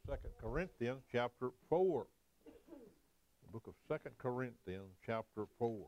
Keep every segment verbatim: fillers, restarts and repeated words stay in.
Second Corinthians chapter four. The book of Second Corinthians chapter four.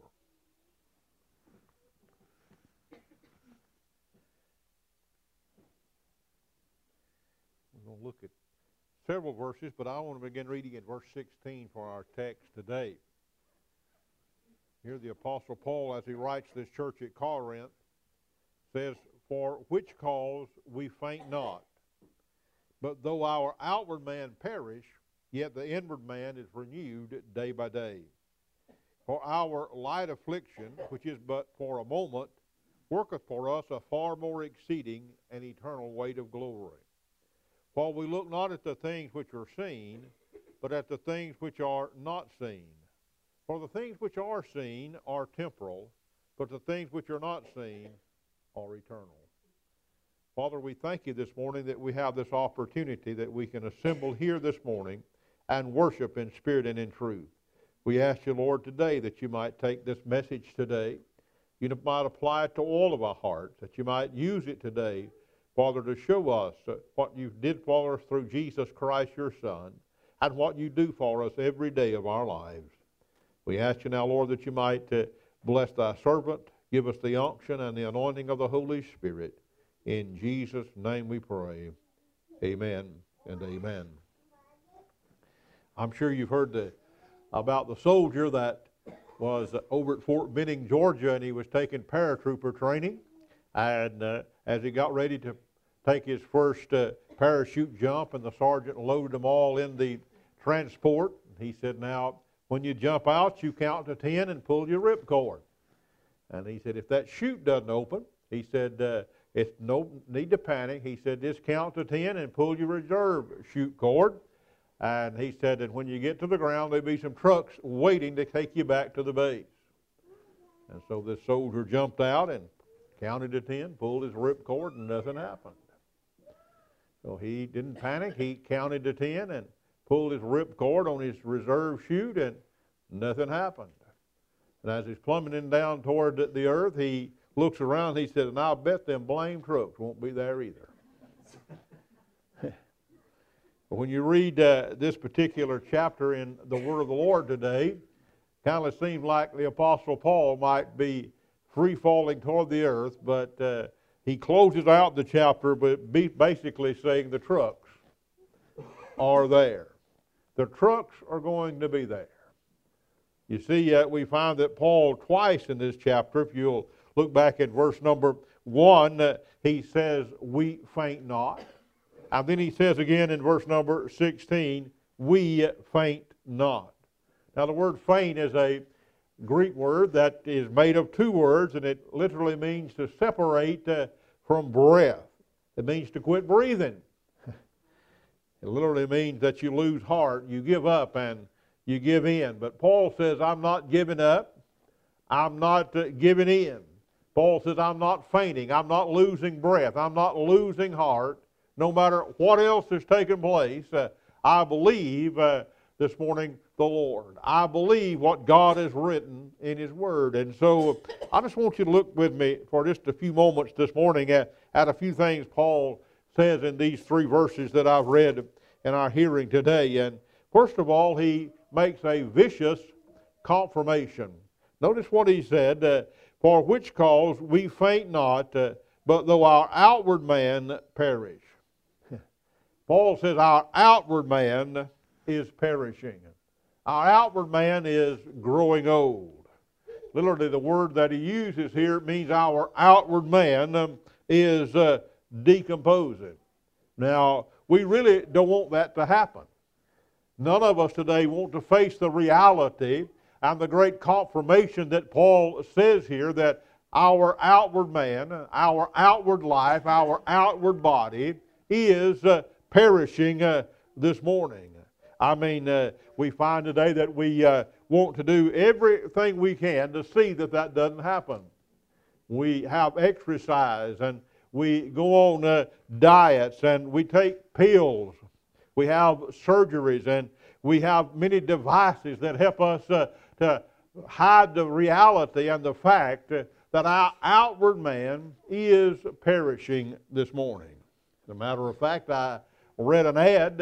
We're going to look at several verses, but I want to begin reading at verse sixteen for our text today. Here the Apostle Paul, as he writes this church at Corinth, says, "For which cause we faint not. But though our outward man perish, yet the inward man is renewed day by day. For our light affliction, which is but for a moment, worketh for us a far more exceeding and eternal weight of glory. For we look not at the things which are seen, but at the things which are not seen. For the things which are seen are temporal, but the things which are not seen are eternal." Father, we thank you this morning that we have this opportunity that we can assemble here this morning and worship in spirit and in truth. We ask you, Lord, today that you might take this message today. You might apply it to all of our hearts, that you might use it today, Father, to show us what you did for us through Jesus Christ, your Son, and what you do for us every day of our lives. We ask you now, Lord, that you might uh, bless thy servant, give us the unction and the anointing of the Holy Spirit. In Jesus' name we pray. Amen and amen. I'm sure you've heard the, about the soldier that was over at Fort Benning, Georgia, and he was taking paratrooper training. And uh, as he got ready to take his first uh, parachute jump, and the sergeant loaded them all in the transport, he said, "Now, when you jump out, you count to ten and pull your ripcord." And he said, "If that chute doesn't open," he said, uh, "it's no need to panic." He said, "Just count to ten and pull your reserve chute cord." And he said, "And when you get to the ground, there'll be some trucks waiting to take you back to the base." And so this soldier jumped out and counted to ten, pulled his ripcord, and nothing happened. So he didn't panic. He counted to ten and pulled his ripcord on his reserve chute, and nothing happened. And as he's plummeting down toward the earth, he looks around, he said, "And I'll bet them blame trucks won't be there either." When you read uh, this particular chapter in the Word of the Lord today, kind of seems like the Apostle Paul might be free falling toward the earth, but uh, he closes out the chapter but be basically saying the trucks are there. The trucks are going to be there. You see, uh, we find that Paul twice in this chapter, if you'll look back at verse number one, uh, he says, "We faint not." And then he says again in verse number sixteen, "We faint not." Now the word faint is a Greek word that is made of two words, and it literally means to separate uh, from breath. It means to quit breathing. It literally means that you lose heart, you give up, and you give in. But Paul says, "I'm not giving up. I'm not uh, giving in." Paul says, "I'm not fainting. I'm not losing breath. I'm not losing heart. No matter what else has taken place, uh, I believe uh, this morning the Lord. I believe what God has written in His Word." And so I just want you to look with me for just a few moments this morning at, at a few things Paul says in these three verses that I've read in our hearing today. And first of all, he makes a vicious confirmation. Notice what he said, uh, "For which cause we faint not, uh, but though our outward man perish." Paul says our outward man is perishing. Our outward man is growing old. Literally, the word that he uses here means our outward man um, is uh, decomposing. Now, we really don't want that to happen. None of us today want to face the reality and the great confirmation that Paul says here that our outward man, our outward life, our outward body is uh, perishing uh, this morning. I mean, uh, we find today that we uh, want to do everything we can to see that that doesn't happen. We have exercise, and we go on uh, diets, and we take pills. We have surgeries, and we have many devices that help us uh, to hide the reality and the fact uh, that our outward man is perishing this morning. As a matter of fact, I read an ad uh,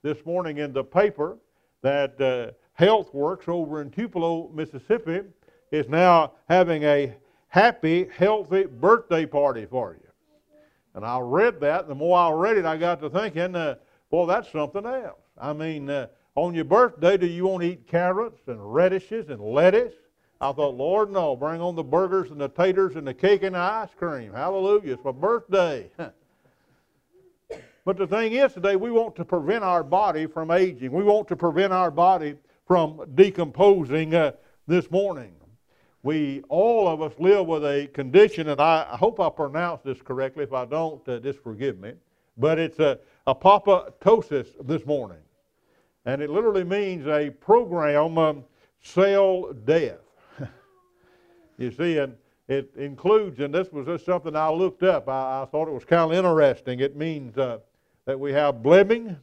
this morning in the paper that uh, HealthWorks over in Tupelo, Mississippi, is now having a happy, healthy birthday party for you. And I read that, and the more I read it, I got to thinking, uh, well, that's something else. I mean, uh, on your birthday, do you want to eat carrots and radishes and lettuce? I thought, Lord, no, bring on the burgers and the taters and the cake and the ice cream. Hallelujah, it's my birthday. But the thing is today, we want to prevent our body from aging. We want to prevent our body from decomposing uh, this morning. We, all of us, live with a condition, and I, I hope I pronounced this correctly. If I don't, uh, just forgive me. But it's a, apoptosis this morning. And it literally means a program um, cell death. You see, and it includes, and this was just something I looked up. I, I thought it was kind of interesting. It means uh, that we have blebbing,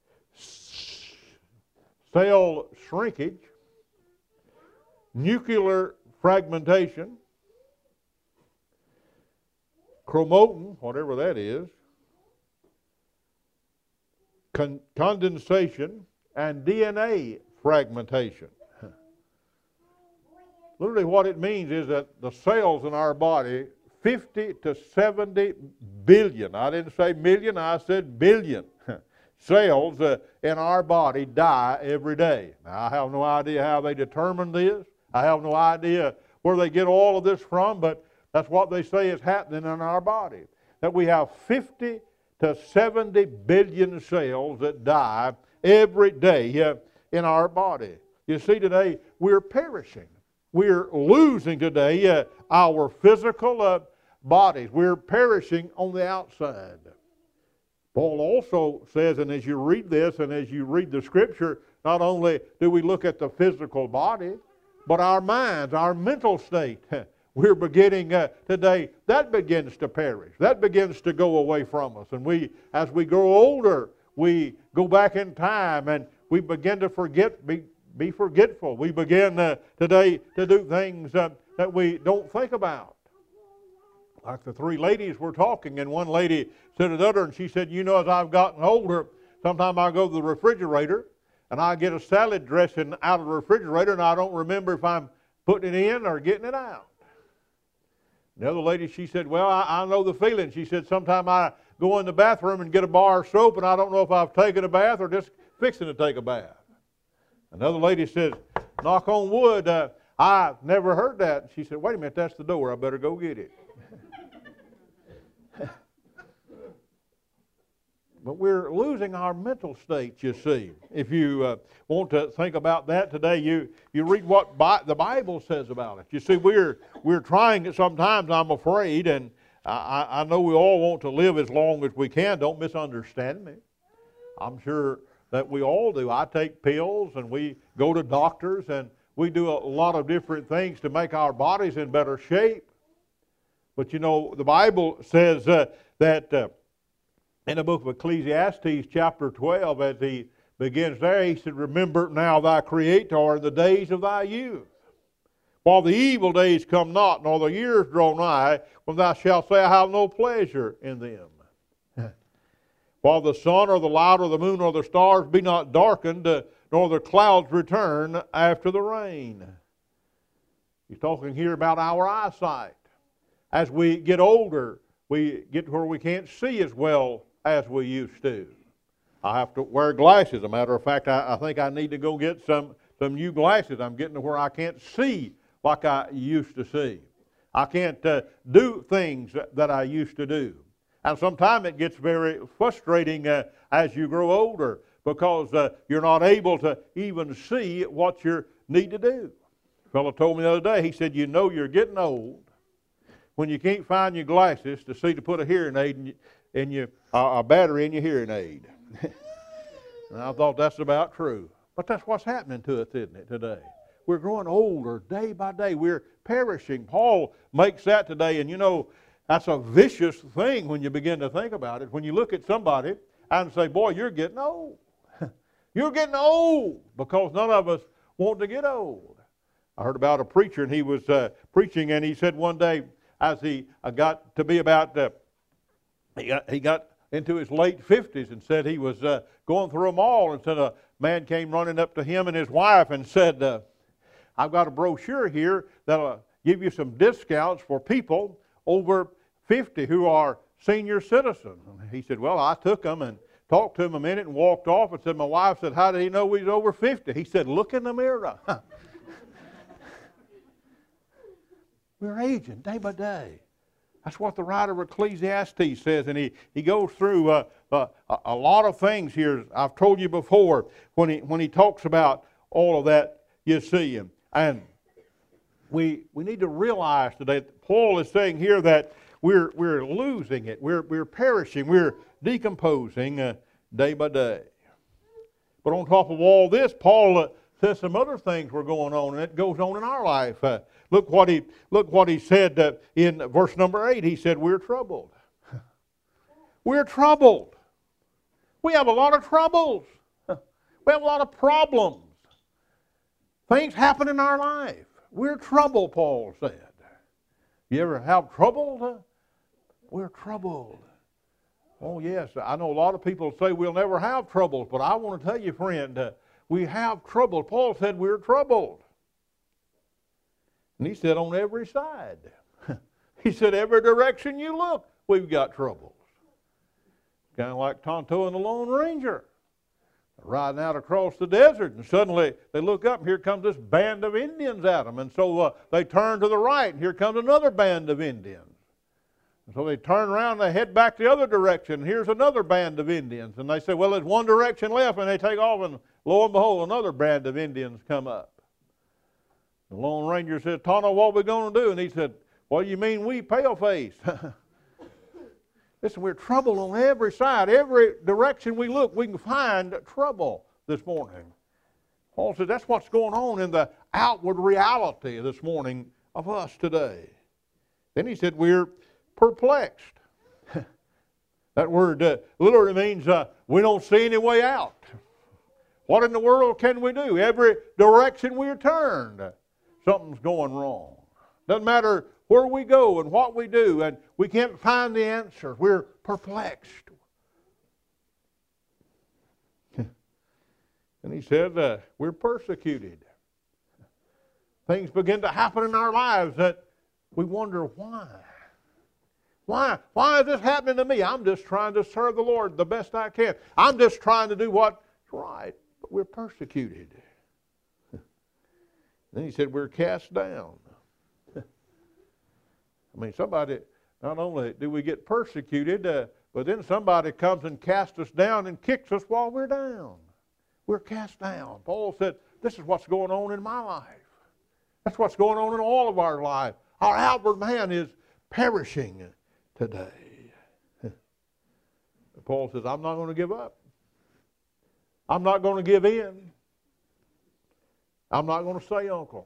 cell shrinkage, nuclear fragmentation, chromatin, whatever that is, con- condensation, and D N A fragmentation. Literally what it means is that the cells in our body, fifty to seventy billion, I didn't say million, I said billion, cells uh, in our body die every day. Now, I have no idea how they determine this. I have no idea where they get all of this from, but that's what they say is happening in our body. That we have fifty to seventy billion cells that die every day uh, in our body. You see, today we're perishing. We're losing today uh, our physical uh, bodies. We're perishing on the outside. Paul also says, and as you read this and as you read the Scripture, not only do we look at the physical body, but our minds, our mental state, we're beginning uh, today, that begins to perish. That begins to go away from us. And we, as we grow older, we go back in time and we begin to forget, be, be forgetful. We begin uh, today to do things uh, that we don't think about. Like the three ladies were talking, and one lady said to the other, and she said, you know, as I've gotten older, sometimes I go to the refrigerator, and I get a salad dressing out of the refrigerator, and I don't remember if I'm putting it in or getting it out. The other lady, she said, well, I, I know the feeling. She said, sometimes I go in the bathroom and get a bar of soap, and I don't know if I've taken a bath or just fixing to take a bath. Another lady says, knock on wood, uh, I've never heard that. She said, wait a minute, that's the door. I better go get it. But we're losing our mental state, you see. If you uh, want to think about that today, you, you read what Bi- the Bible says about it. You see, we're, we're trying it sometimes, I'm afraid, and I, I know we all want to live as long as we can. Don't misunderstand me. I'm sure that we all do. I take pills, and we go to doctors, and we do a lot of different things to make our bodies in better shape. But you know, the Bible says uh, that uh, in the book of Ecclesiastes chapter twelve, as he begins there, he said, remember now thy Creator in the days of thy youth, while the evil days come not, nor the years draw nigh, when thou shalt say, I have no pleasure in them. While the sun or the light or the moon or the stars be not darkened, uh, nor the clouds return after the rain. He's talking here about our eyesight. As we get older, we get to where we can't see as well as we used to. I have to wear glasses. As a matter of fact, I, I think I need to go get some, some new glasses. I'm getting to where I can't see like I used to see. I can't uh, do things that I used to do. And sometimes it gets very frustrating uh, as you grow older because uh, you're not able to even see what you need to do. A fellow told me the other day, he said, you know you're getting old when you can't find your glasses to see to put a hearing aid in, in your, uh, a battery in your hearing aid. And I thought that's about true. But that's what's happening to us, isn't it, today? We're growing older day by day. We're perishing. Paul makes that today, and you know, that's a vicious thing when you begin to think about it. When you look at somebody and say, boy, you're getting old. You're getting old, because none of us want to get old. I heard about a preacher, and he was uh, preaching, and he said one day, as he uh, got to be about, uh, he got, he got into his late fifties and said he was uh, going through them all, and said a man came running up to him and his wife and said, uh, I've got a brochure here that'll give you some discounts for people over fifty who are senior citizens. And he said, well, I took them and talked to him a minute and walked off and said, my wife said, how did he know he's over fifty? He said, look in the mirror. We're aging day by day. That's what the writer of Ecclesiastes says, and he, he goes through uh, uh, a lot of things here. I've told you before when he when he talks about all of that, you see. And we we need to realize today that Paul is saying here that we're we're losing it, we're we're perishing, we're decomposing uh, day by day. But on top of all this, Paul uh, says some other things were going on, and it goes on in our life. Uh, look what he look what he said uh, in verse number eight. He said, "We're troubled. We're troubled. We have a lot of troubles. We have a lot of problems. Things happen in our life. We're troubled," Paul said. You ever have trouble? We're troubled. Oh yes, I know a lot of people say we'll never have troubles, but I want to tell you, friend, uh, we have trouble. Paul said we're troubled. And he said on every side. He said every direction you look, we've got troubles. Kind of like Tonto and the Lone Ranger. Riding out across the desert, and suddenly they look up, and here comes this band of Indians at them. And so uh, they turn to the right, and here comes another band of Indians. And so they turn around and they head back the other direction, and here's another band of Indians. And they say, well, there's one direction left, and they take off, and lo and behold, another band of Indians come up. The Lone Ranger said, Tonto, what are we going to do? And he said, what do you mean we, pale-face? Listen, we're troubled on every side. Every direction we look, we can find trouble this morning. Paul said that's what's going on in the outward reality this morning of us today. Then he said we're perplexed. That word uh, literally means uh, we don't see any way out. What in the world can we do? Every direction we're turned, something's going wrong. Doesn't matter where we go and what we do, and we can't find the answer. We're perplexed. And he said, uh, we're persecuted. Things begin to happen in our lives that we wonder why. Why? Why is this happening to me? I'm just trying to serve the Lord the best I can. I'm just trying to do what's right, but we're persecuted. Then he said, we're cast down. I mean, somebody, not only do we get persecuted, uh, but then somebody comes and casts us down and kicks us while we're down. We're cast down. Paul said, this is what's going on in my life. That's what's going on in all of our life. Our outward man is perishing today. Paul says, I'm not going to give up. I'm not going to give in. I'm not going to say uncle.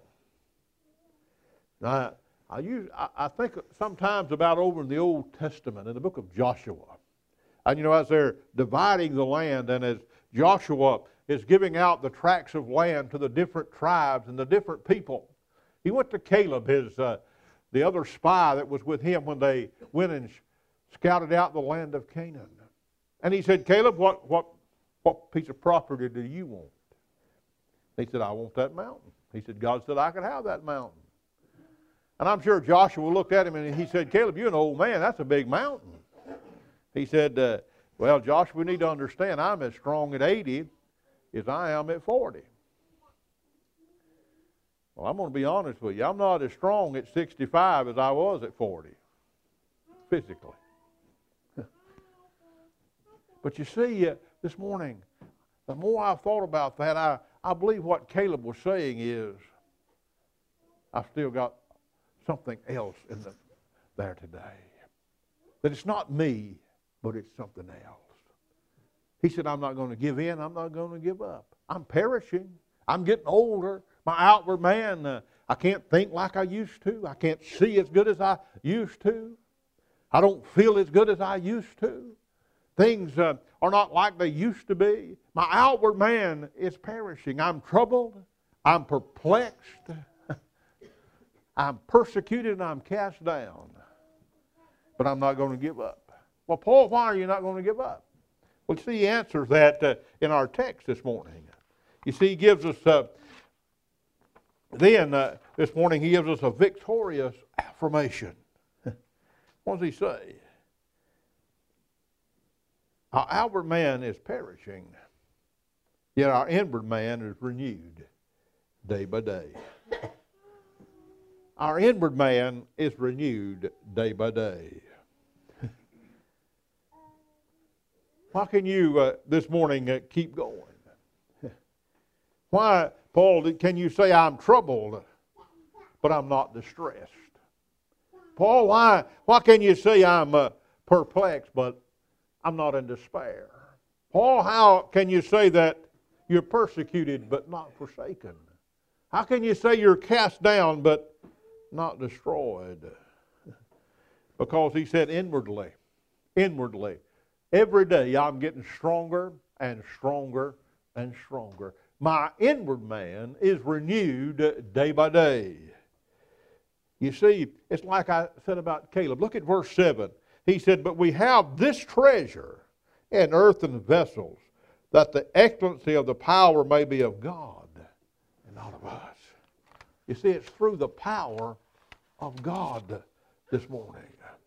Now, I, use, I, I think sometimes about over in the Old Testament, in the book of Joshua. And you know, as they're dividing the land, and as Joshua is giving out the tracts of land to the different tribes and the different people, he went to Caleb, his uh, the other spy that was with him when they went and scouted out the land of Canaan. And he said, Caleb, what, what, what piece of property do you want? He said, I want that mountain. He said, God said I could have that mountain. And I'm sure Joshua looked at him and he said, Caleb, you're an old man. That's a big mountain. He said, uh, well, Joshua, we need to understand I'm as strong at eighty as I am at forty. Well, I'm going to be honest with you. I'm not as strong at sixty-five as I was at forty, physically. But you see, uh, this morning, the more I've thought about that, I, I believe what Caleb was saying is, I've still got something else in the, there today. That it's not me, but it's something else. He said, I'm not going to give in. I'm not going to give up. I'm perishing. I'm getting older. My outward man, uh, I can't think like I used to. I can't see as good as I used to. I don't feel as good as I used to. Things uh, are not like they used to be. My outward man is perishing. I'm troubled. I'm perplexed. I'm persecuted and I'm cast down. But I'm not going to give up. Well, Paul, why are you not going to give up? Well, see, he answers that uh, in our text this morning. You see, he gives us, uh, then uh, this morning, he gives us a victorious affirmation. What does he say? Our outward man is perishing, yet our inward man is renewed day by day. Our inward man is renewed day by day. Why can you uh, this morning uh, keep going? Why, Paul, can you say I'm troubled, but I'm not distressed? Paul, why, why can you say I'm uh, perplexed, but I'm not in despair? Paul, how can you say that you're persecuted, but not forsaken? How can you say you're cast down, but not destroyed? Because he said inwardly, inwardly, every day I'm getting stronger and stronger and stronger. My inward man is renewed day by day. You see, it's like I said about Caleb. Look at verse seven. He said, but we have this treasure in earthen vessels, that the excellency of the power may be of God and not of us. You see, it's through the power of God this morning.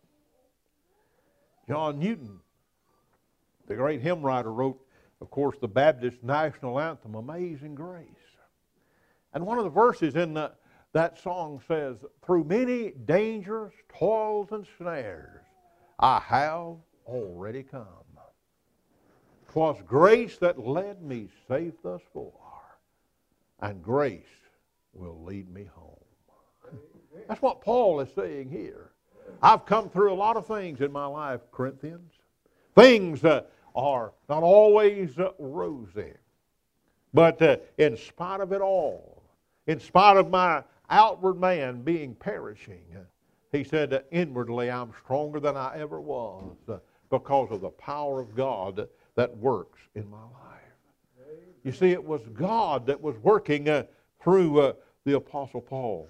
John Newton, the great hymn writer, wrote, of course, the Baptist national anthem, Amazing Grace. And one of the verses in the, that song says, through many dangers, toils, and snares, I have already come. 'Twas grace that led me safe thus far, and grace will lead me home. That's what Paul is saying here. I've come through a lot of things in my life, Corinthians. Things uh, are not always uh, rosy. But uh, in spite of it all, in spite of my outward man being perishing, uh, he said, uh, inwardly I'm stronger than I ever was uh, because of the power of God that works in my life. You see, it was God that was working uh, through uh, the Apostle Paul.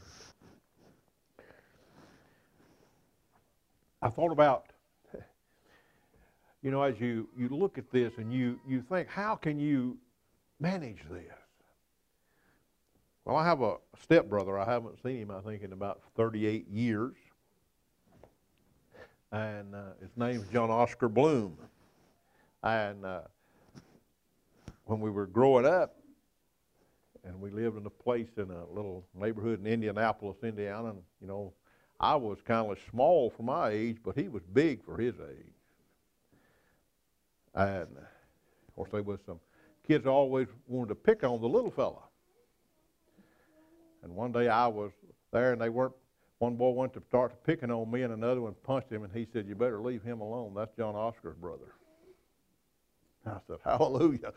I thought about, you know, as you, you look at this and you, you think, how can you manage this? Well, I have a stepbrother. I haven't seen him, I think, in about thirty-eight years. And uh, his name's John Oscar Bloom. And uh, when we were growing up, and we lived in a place in a little neighborhood in Indianapolis, Indiana, and, you know, I was kind of small for my age, but he was big for his age. And, of course, there was some kids always wanted to pick on the little fella. And one day I was there, and they weren't, one boy went to start picking on me, and another one punched him, and he said, you better leave him alone. That's John Oscar's brother. I said, hallelujah.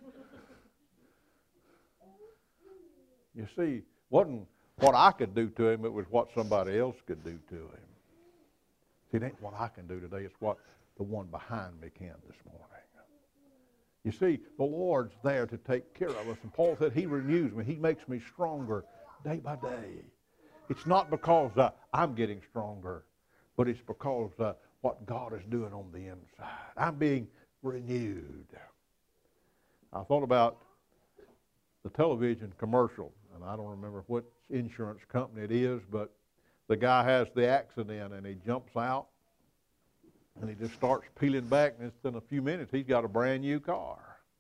You see, wasn't what I could do to him, it was what somebody else could do to him. See, it ain't what I can do today, it's what the one behind me can this morning. You see, the Lord's there to take care of us. And Paul said he renews me. He makes me stronger day by day. It's not because uh, I'm getting stronger, but it's because uh, what God is doing on the inside. I'm being renewed. I thought about the television commercial, and I don't remember what insurance company it is, but the guy has the accident and he jumps out and he just starts peeling back, and in a few minutes he's got a brand new car.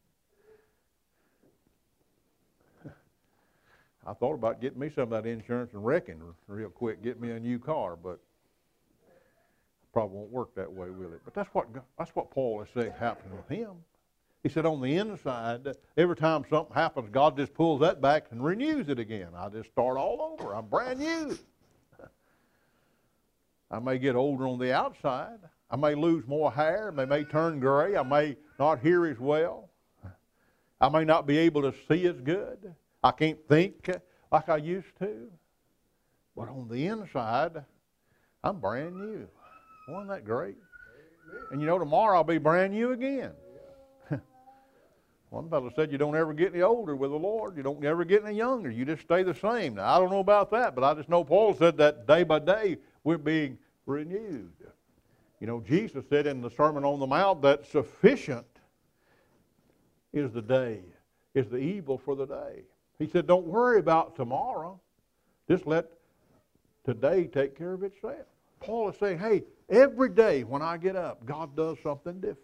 I thought about getting me some of that insurance and wrecking real quick, get me a new car, but it probably won't work that way, will it? But that's what that's what Paul is saying happening with him. He said on the inside, every time something happens, God just pulls that back and renews it again. I just start all over. I'm brand new. I may get older on the outside. I may lose more hair. I may turn gray. I may not hear as well. I may not be able to see as good. I can't think like I used to. But on the inside, I'm brand new. Wasn't that great? And you know, tomorrow I'll be brand new again. One fellow said you don't ever get any older with the Lord. You don't ever get any younger. You just stay the same. Now, I don't know about that, but I just know Paul said that day by day we're being renewed. You know, Jesus said in the Sermon on the Mount that sufficient is the day, is the evil for the day. He said, don't worry about tomorrow. Just let today take care of itself. Paul is saying, hey, every day when I get up, God does something different.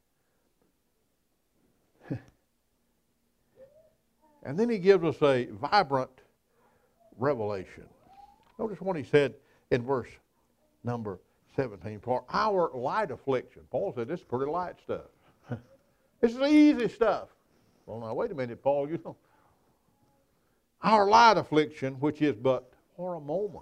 And then he gives us a vibrant revelation. Notice what he said in verse number seventeen. For our light affliction. Paul said this is pretty light stuff. This is easy stuff. Well, now, wait a minute, Paul. You know, our light affliction, which is but for a moment.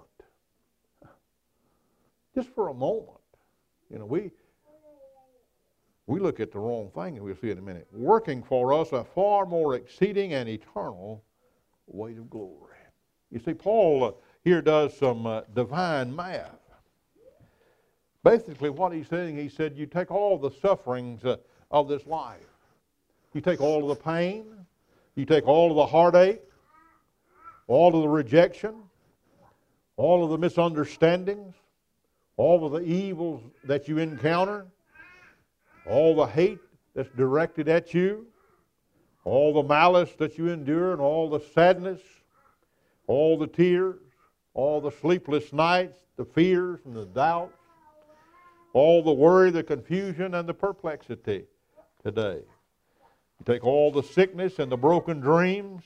Just for a moment. You know, we we look at the wrong thing, and we'll see in a minute. Working for us a far more exceeding and eternal weight of glory. You see, Paul uh, here does some uh, divine math. Basically, what he's saying, he said, you take all the sufferings uh, of this life. You take all of the pain. You take all of the heartache, all of the rejection, all of the misunderstandings, all of the evils that you encounter, all the hate that's directed at you, all the malice that you endure, and all the sadness, all the tears, all the sleepless nights, the fears and the doubts, all the worry, the confusion, and the perplexity today. You take all the sickness and the broken dreams,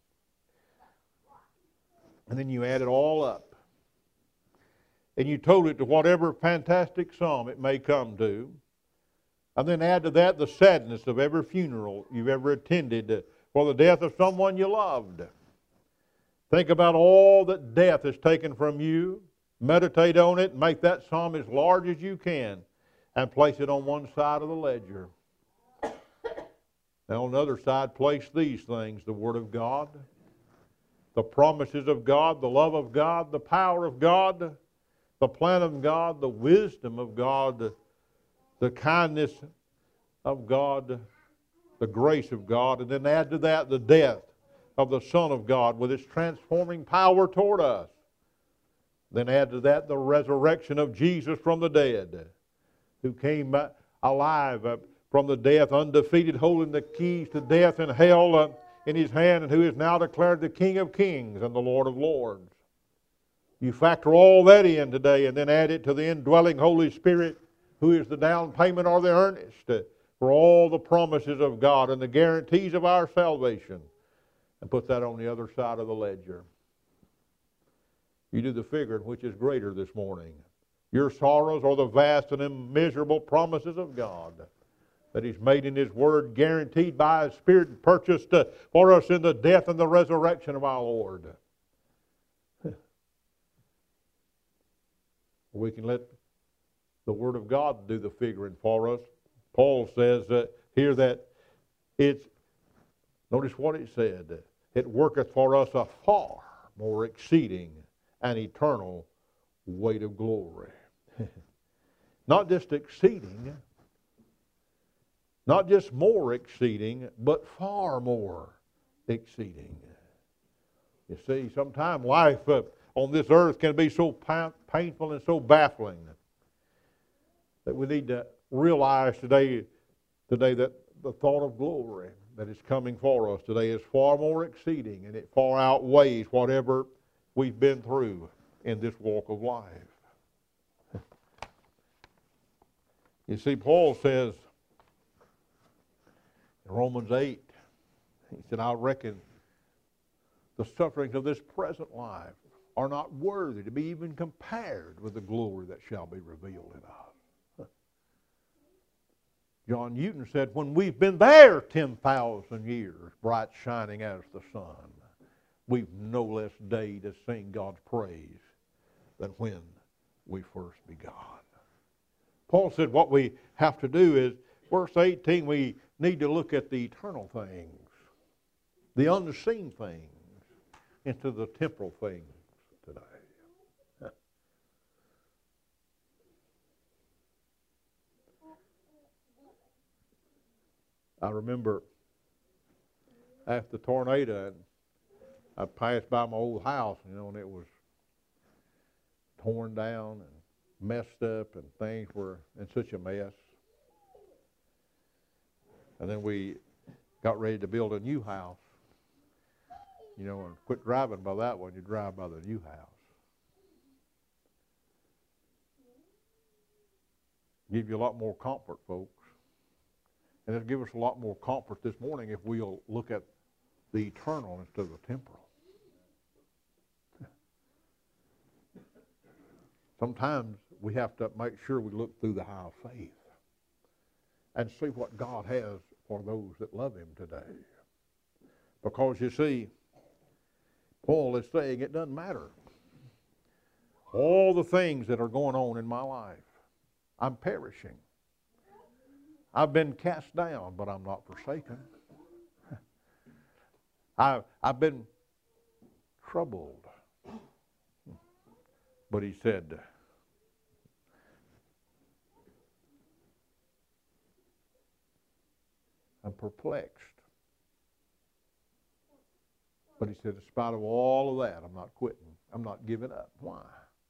and then you add it all up. And you total it to whatever fantastic sum it may come to. And then add to that the sadness of every funeral you've ever attended for the death of someone you loved. Think about all that death has taken from you. Meditate on it and make that sum as large as you can and place it on one side of the ledger. Now on the other side, place these things: the Word of God, the promises of God, the love of God, the power of God, the plan of God, the wisdom of God, the kindness of God, the grace of God, and then add to that the death of the Son of God with its transforming power toward us. Then add to that the resurrection of Jesus from the dead, who came alive from the death, undefeated, holding the keys to death and hell in his hand, and who is now declared the King of kings and the Lord of lords. You factor all that in today and then add it to the indwelling Holy Spirit, who is the down payment or the earnest for all the promises of God and the guarantees of our salvation, and put that on the other side of the ledger. You do the figuring, which is greater this morning: your sorrows or the vast and immeasurable promises of God that He's made in His Word, guaranteed by His Spirit and purchased uh, for us in the death and the resurrection of our Lord. We can let the Word of God do the figuring for us. Paul says uh, here that it's, notice what it said, it worketh for us a far more exceeding and eternal weight of glory. Not just exceeding, not just more exceeding, but far more exceeding. You see, sometimes life uh, on this earth can be so pa- painful and so baffling that we need to realize today, today that the thought of glory that is coming for us today is far more exceeding, and it far outweighs whatever we've been through in this walk of life. You see, Paul says in Romans eight, he said, I reckon the sufferings of this present life are not worthy to be even compared with the glory that shall be revealed in us. John Newton said, when we've been there ten thousand years, bright shining as the sun, we've no less day to sing God's praise than when we first begun. Paul said what we have to do is, verse eighteen, we need to look at the eternal things, the unseen things, instead of the temporal things today. I remember after the tornado, I passed by my old house, you know, and it was torn down, and messed up and things were in such a mess. And then we got ready to build a new house. You know, and quit driving by that one, you drive by the new house. Give you a lot more comfort, folks. And it'll give us a lot more comfort this morning if we'll look at the eternal instead of the temporal. Sometimes we have to make sure we look through the eye of faith and see what God has for those that love Him today. Because you see, Paul is saying it doesn't matter. All the things that are going on in my life, I'm perishing. I've been cast down, but I'm not forsaken. I, I've been troubled. But he said, I'm perplexed. But he said, in spite of all of that, I'm not quitting. I'm not giving up. Why?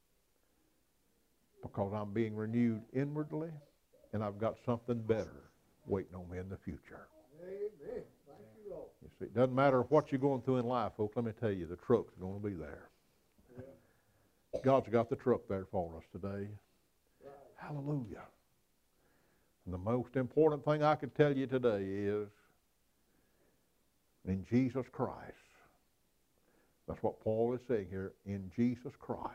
Because I'm being renewed inwardly, and I've got something better waiting on me in the future. Amen. Thank you, Lord. You see, it doesn't matter what you're going through in life, folks. Let me tell you, the truck's going to be there. Yeah. God's got the truck there for us today. Right. Hallelujah. And the most important thing I can tell you today is, in Jesus Christ. That's what Paul is saying here. In Jesus Christ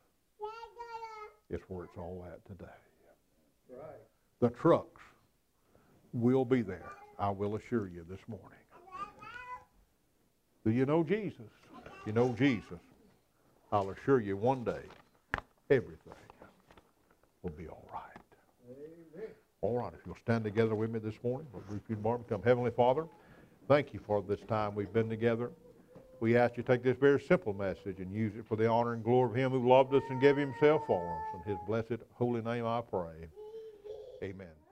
is where it's all at today. Right. The trucks will be there, I will assure you this morning. Do you know Jesus? If you know Jesus, I'll assure you one day everything will be all right. Amen. All right, if you'll stand together with me this morning, we'll briefly become Heavenly Father. Thank you for this time we've been together. We ask you to take this very simple message and use it for the honor and glory of Him who loved us and gave Himself for us. In His blessed holy name I pray. Amen.